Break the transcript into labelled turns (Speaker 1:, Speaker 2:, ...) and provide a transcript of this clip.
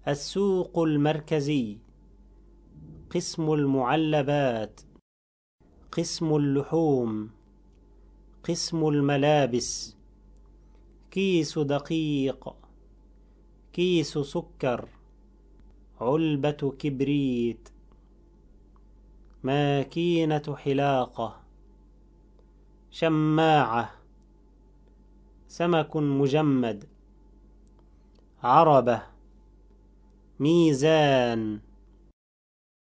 Speaker 1: السوق المركزي، قسم المعلبات، قسم اللحوم، قسم الملابس، كيس دقيق، كيس سكر، علبة كبريت، ماكينة حلاقة، شماعة، سمك مجمد، عربة، ميزان.